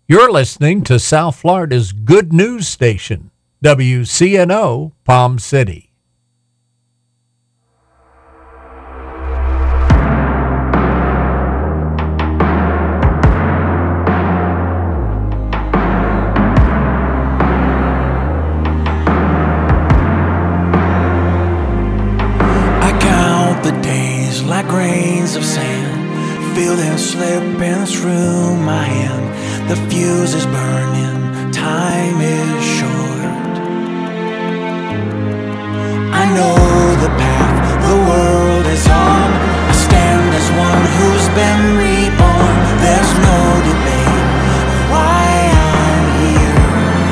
You're listening to South Florida's good news station, WCNO Palm City. I count the days like grains of sand, feel them slipping through my hand. The fuse is burning, time is short. I know the path the world is on. I stand as one who's been reborn. There's no debate of why I'm here.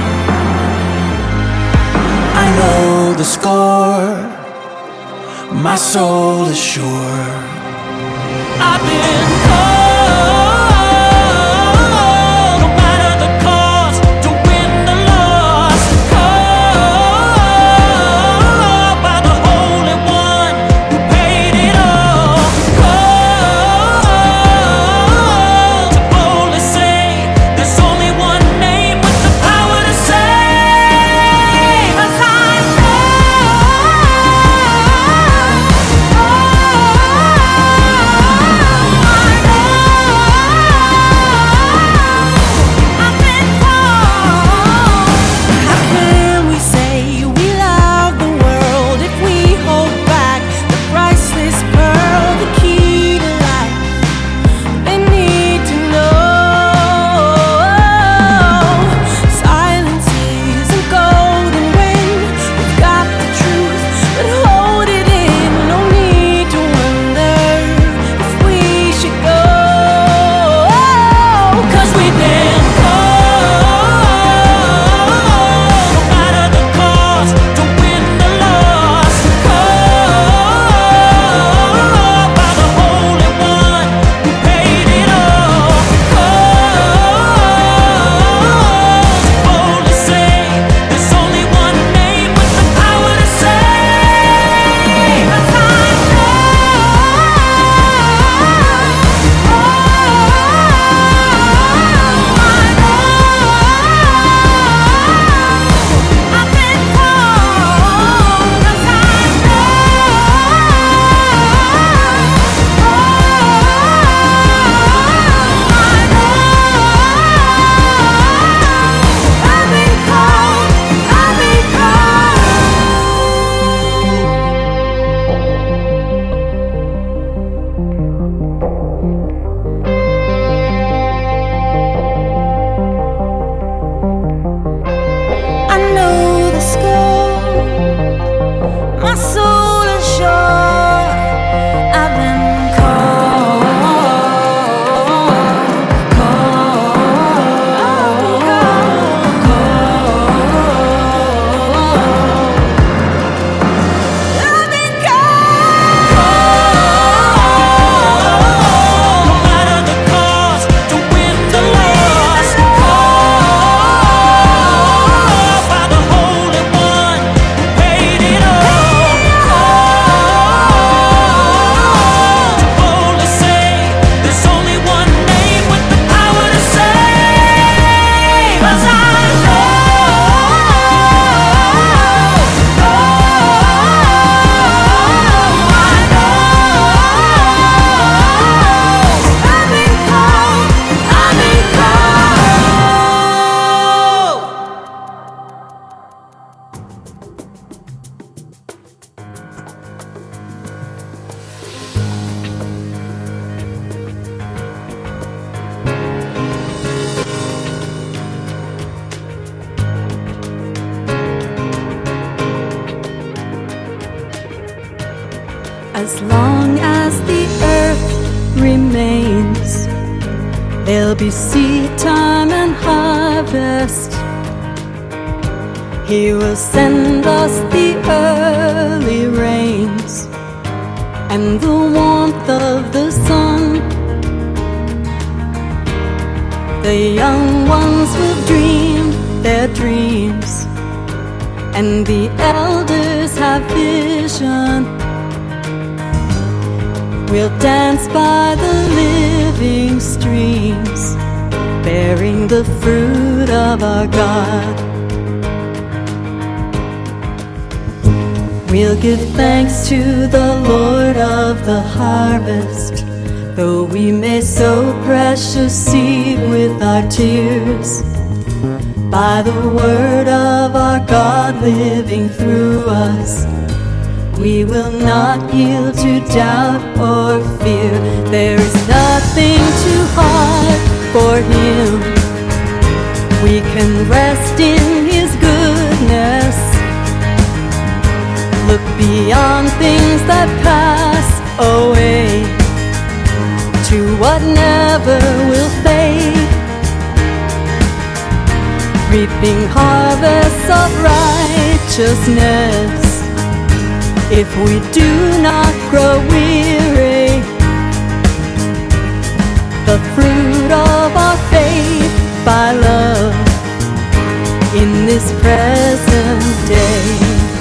I know the score, my soul is sure. I've been As long as the earth remains, there'll be seed time and harvest. He will send us the early rains and the warmth of the sun. The young ones will dream their dreams, and the elders have vision. We'll dance by the living streams bearing the fruit of our God. We'll give thanks to the Lord of the harvest, though we may sow precious seed with our tears. By the word of our God living through us, we will not yield to doubt or fear. There is nothing too hard for Him. We can rest in His goodness, look beyond things that pass away to what never will fade, reaping harvests of righteousness if we do not grow weary. The fruit of our faith by love in this present day.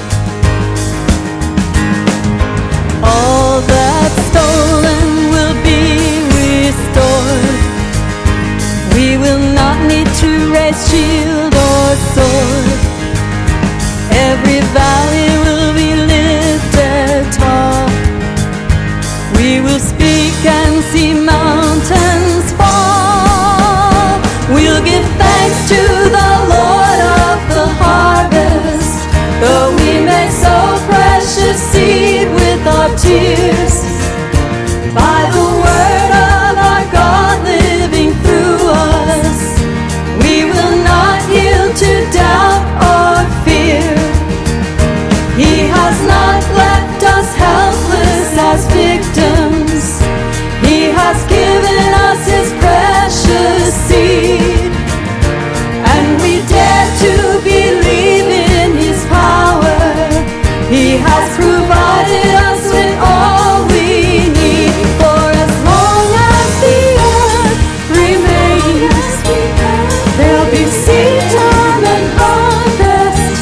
All that's stolen will be restored. We will not need to raise shield or sword. Every valley will be lifted tall. We will speak and see mountains fall. We'll give thanks to the Lord of the harvest, though we may sow precious seed with our tears. By the word of our God living through us, we will not yield to doubt or fear. He has not left us helpless as victims. He has given us His precious seed, and we dare to believe in His power. He has provided us with all we need. For as long as the earth remains, there'll be seed time and harvest.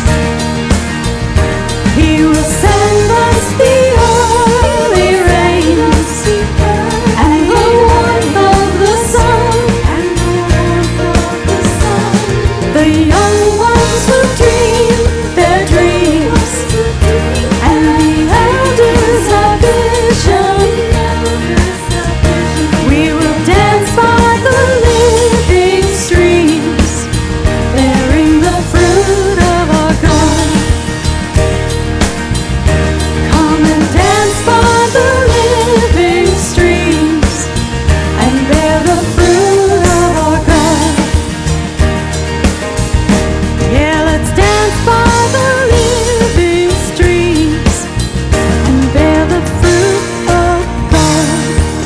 He will send us the early rains and the warmth of the sun. The young ones will dream their dreams, and the elders have vision. We will dance by the living streams, bearing the fruit of our God. Come and dance by the living streams and bear the fruit of our God. Yeah, let's dance by the living streams and bear the fruit of God.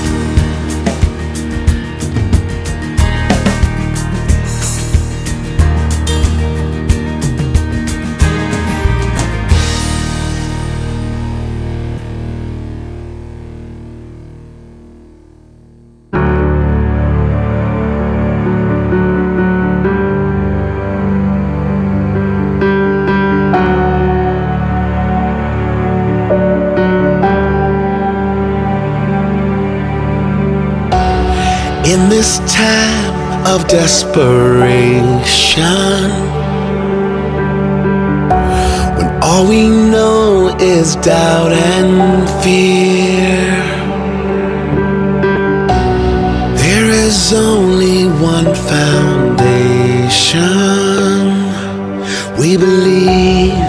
In this time of desperation, when all we know is doubt and fear, there is only one foundation. We believe,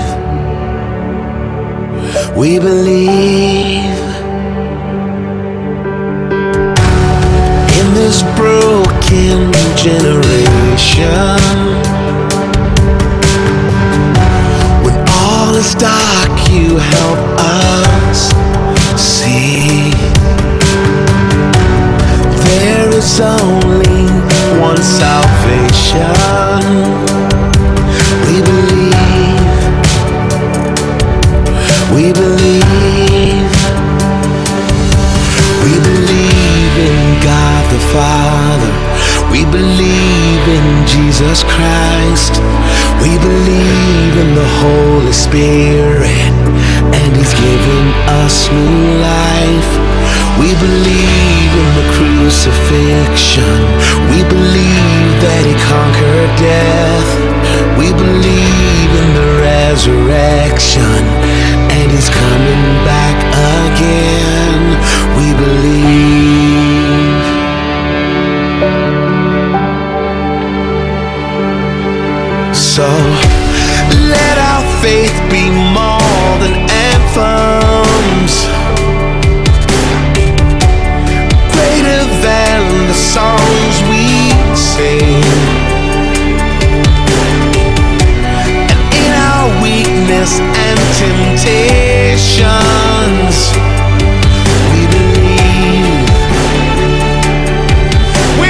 we believe. In this broken generation, when all is dark, you help us see. There is only one salvation. We believe, we believe, we believe in God the Father. We believe in Jesus Christ. We believe in the Holy Spirit, and He's given us new life. We believe in the crucifixion crucifixion. We believe that he conquered death. We believe in the resurrection, and he's coming back again. We believe. So let our faith be more than anthems, greater than the songs we sing. And in our weakness and temptations, we believe. We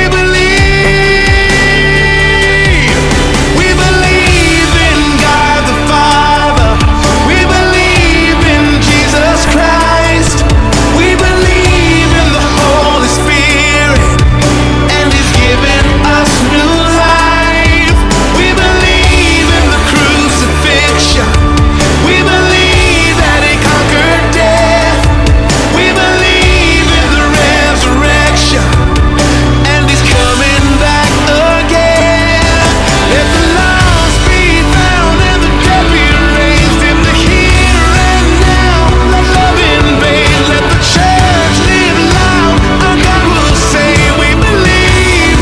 believe. We believe in God the Father. We believe in Jesus Christ. We believe in the Holy Spirit, and he's given us new life. We believe in the crucifixion. We believe that he conquered death. We believe in the resurrection, and he's coming back again. Let the lost be found and the dead be raised in the here and now. Let love invade. Let the church live loud. Our God will say, we believe,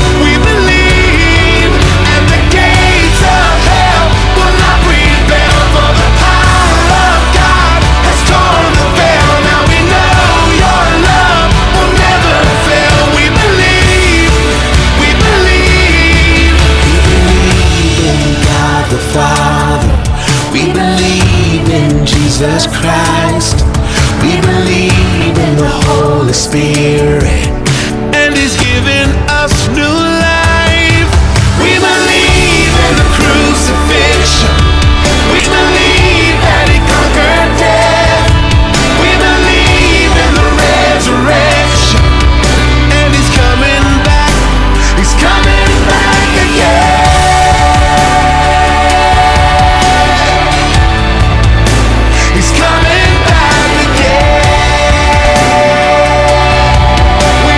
and the gates of hell will not prevail. For the power of God has torn the veil. Now we know your love will never fail. We believe. We believe in God the Father. We believe in Jesus Christ. We believe in the Holy Spirit, and he's given us new life. We believe in the crucifixion. We believe that he conquered death. We believe in the resurrection, and he's coming back. He's coming back again. He's coming back again. We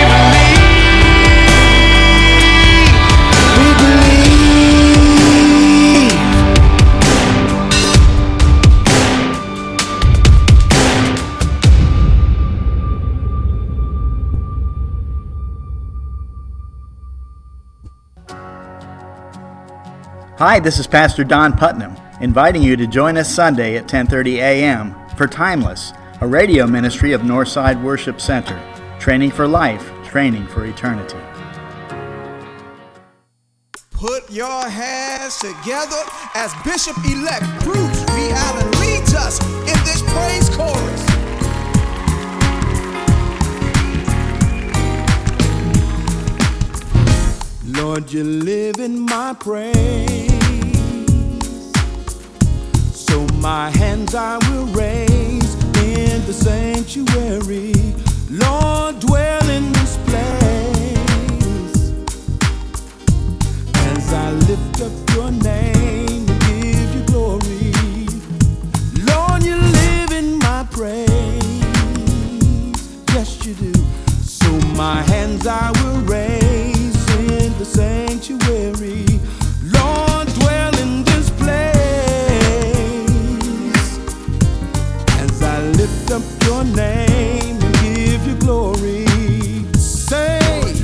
believe. We believe. Hi, this is Pastor Don Putnam, inviting you to join us Sunday at 10:30 a.m. for Timeless, a radio ministry of Northside Worship Center. Training for life, training for eternity. Put your hands together as Bishop-elect Bruce B. Allen leads us in this praise chorus. Lord, you live in my praise, so my hands I will raise in the sanctuary. Lord, dwell in this place as I lift up your name and give you glory. Lord, you live in my praise, yes you do. So my hands I will raise in the sanctuary. Lord, dwell in this place as I lift up your name and give you glory. Say,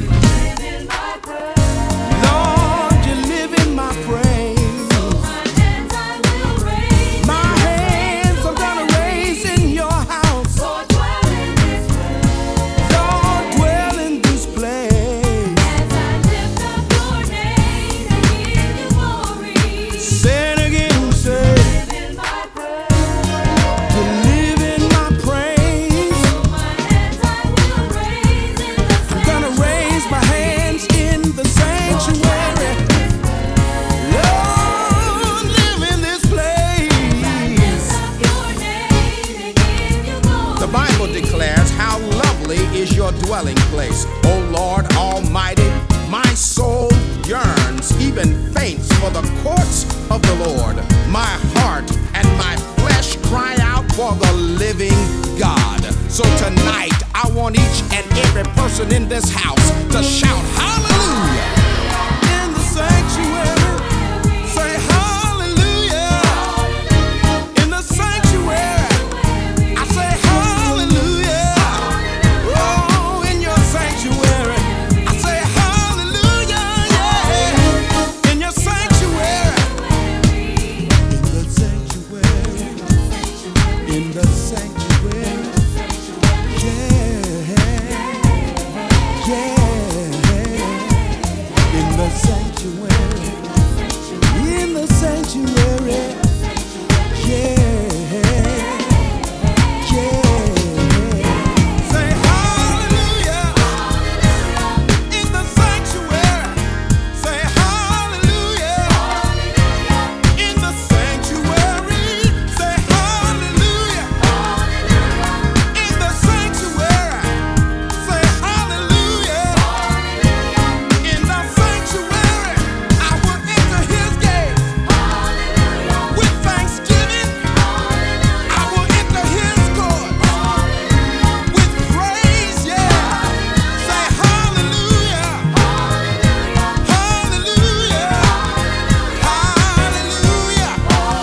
Lord, you live in my praise. So my hands I will raise. My hands I'm gonna raise in your house. Lord, dwell in this place. Lord, dwell in this place. As I lift up your name and give you glory. Say it again, say, live in my praise. You live in my praise. So my hands I will raise in the I'm gonna raise my hands in the sanctuary. Lord, live in this place. The Bible declares, how lovely is your dwelling place, O Lord Almighty. My soul yearns, even faints, for the courts of the Lord. My heart and my flesh cry out for the living God. So tonight, I want each and every person person in this house to shout hallelujah in the sanctuary. Say hallelujah in the sanctuary. I say hallelujah. Oh, in your sanctuary. I say hallelujah, yeah. In your sanctuary. In the sanctuary. In the sanctuary. Yeah. Yeah. In the sanctuary. In the sanctuary. Yeah. Say hallelujah in the sanctuary. Say hallelujah in the sanctuary. Say hallelujah in the sanctuary. Say hallelujah in the sanctuary. I will enter his gates with thanksgiving. I will enter his courts with praise, yeah. Say hallelujah, hallelujah, hallelujah,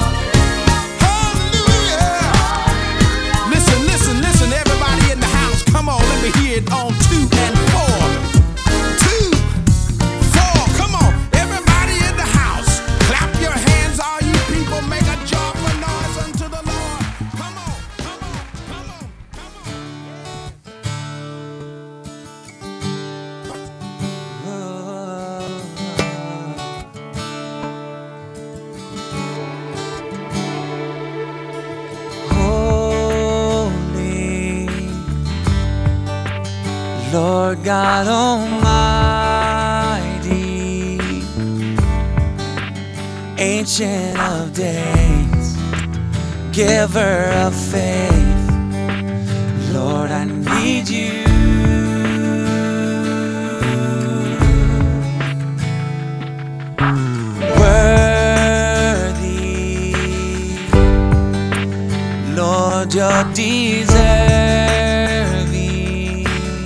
hallelujah. Listen, listen, listen, everybody in the house, come on, let me hear it on 2 and 4. 2, 4, come on, everybody in the house, clap your hands, all you people, make a joyful noise unto the Lord. Come on, come on, come on, come on. Holy Lord God Almighty, Ancient of Days, Giver of faith, Lord, I need you. Worthy, Lord, you're deserving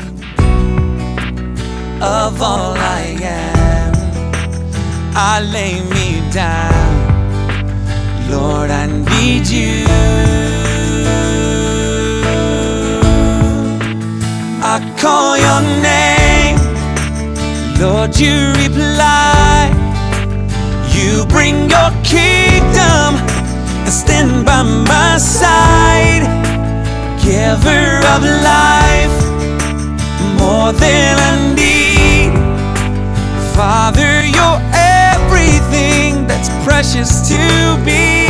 of all I am. I lay me down, Lord, I need you. I call your name, Lord, you reply. You bring your kingdom and stand by my side. Giver of life, more than I need. Father, you're everything that's precious to me.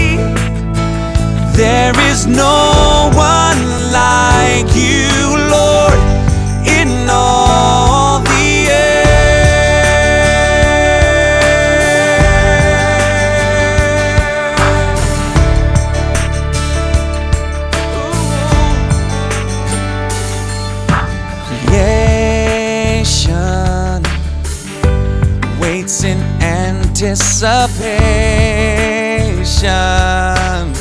There is no one like you, Lord, in all the earth. Creation waits in anticipation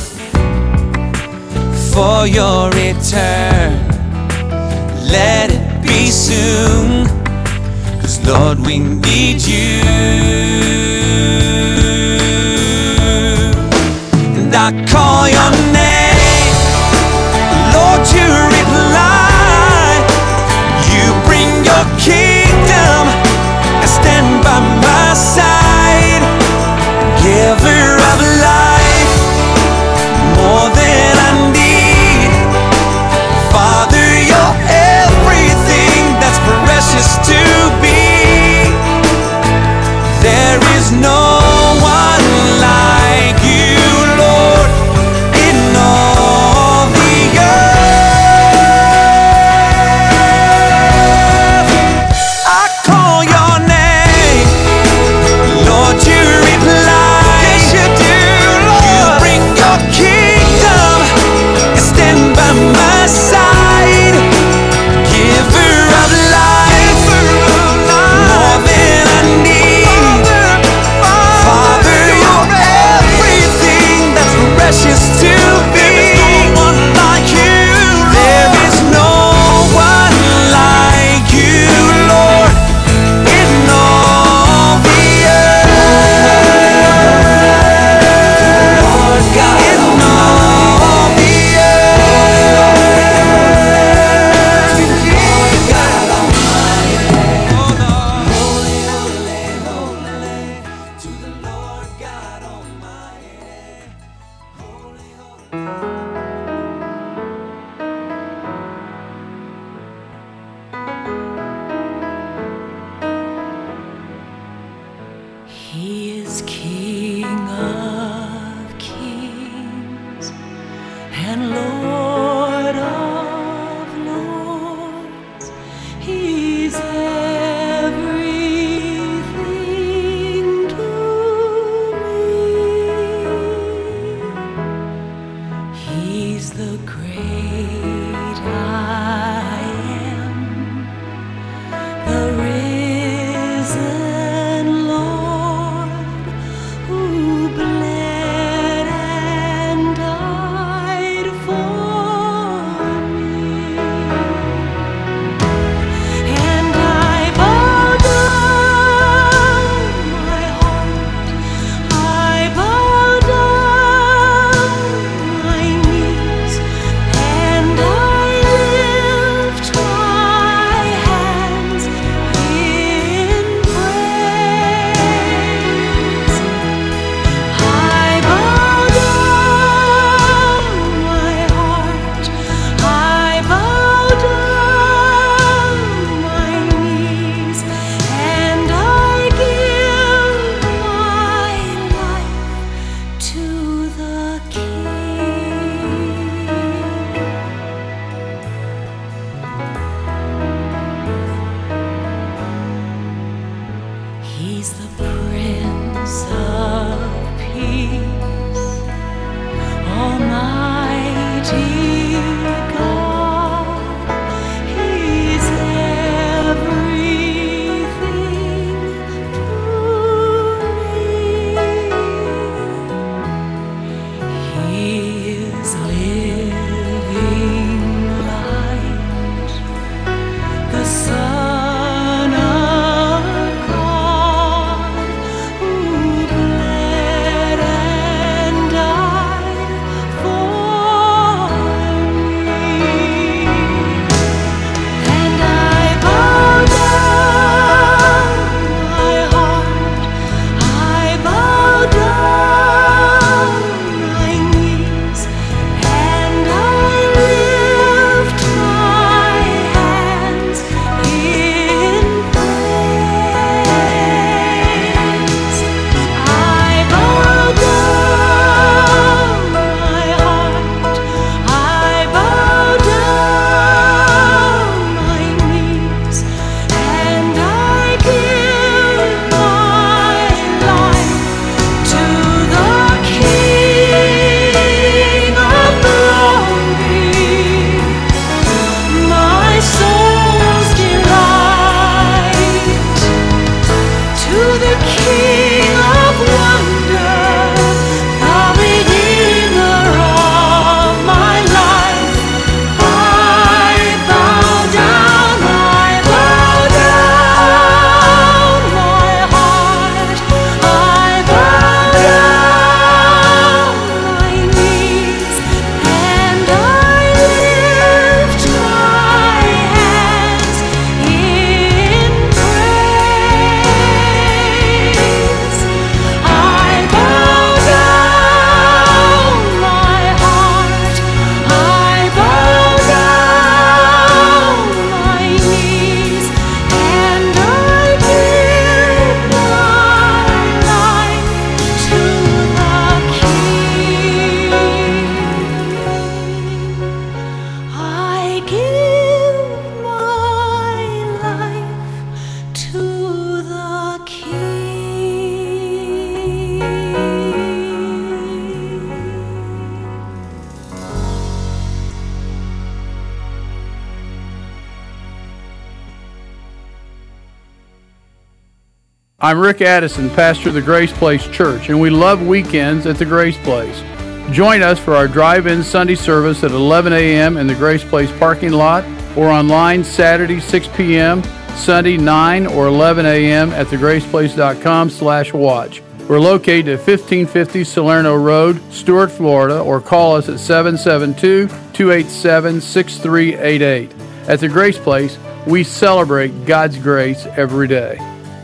for your return. Let it be soon, 'cause Lord, we need you. And I call your name, Lord, you reply. You bring your kingdom and stand by my side. Giver of life, more than I need. Father, you're everything that's precious to me. There is no one like you, Lord, in all the earth. I'm Rick Addison, pastor of the Grace Place Church, and we love weekends at the Grace Place. Join us for our drive-in Sunday service at 11 a.m. in the Grace Place parking lot, or online Saturday 6 p.m., Sunday 9 or 11 a.m. at thegraceplace.com/watch. We're located at 1550 Salerno Road, Stuart, Florida, or call us at 772-287-6388. At the Grace Place, we celebrate God's grace every day.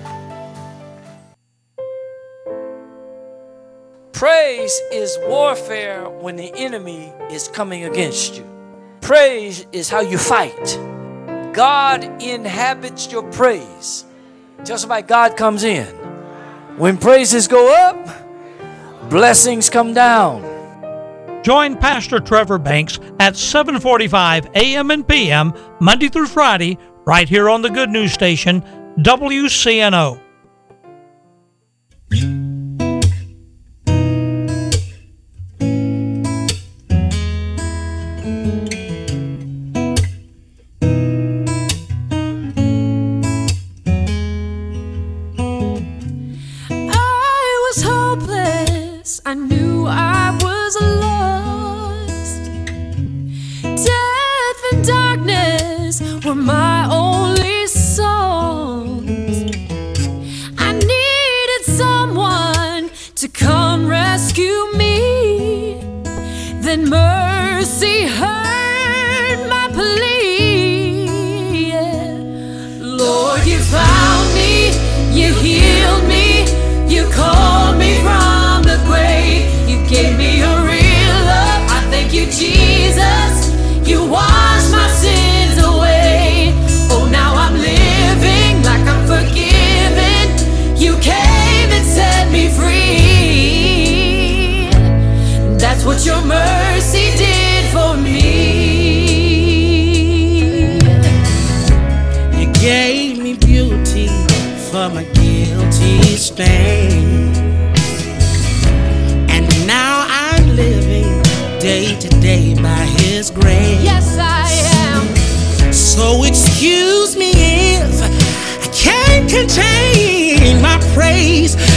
Praise is warfare when the enemy is coming against you. Praise is how you fight. God inhabits your praise. Tell somebody, God comes in. When praises go up, blessings come down. Join Pastor Trevor Banks at 7:45 a.m. and p.m. Monday through Friday, right here on the Good News Station, WCNO. I knew I was lost. Death and darkness were my only songs. I needed someone to come rescue me. Then mercy heard my plea. Lord, you found me, you healed me, you called me from the grave. You gave me a real love. I thank you, Jesus. You washed my sins away. Oh, now I'm living like I'm forgiven. You came and set me free. That's what your mercy did for me. You gave me beauty for my guilty stain. Now I'm living day to day by His grace. Yes, I am. So excuse me if I can't contain my praise.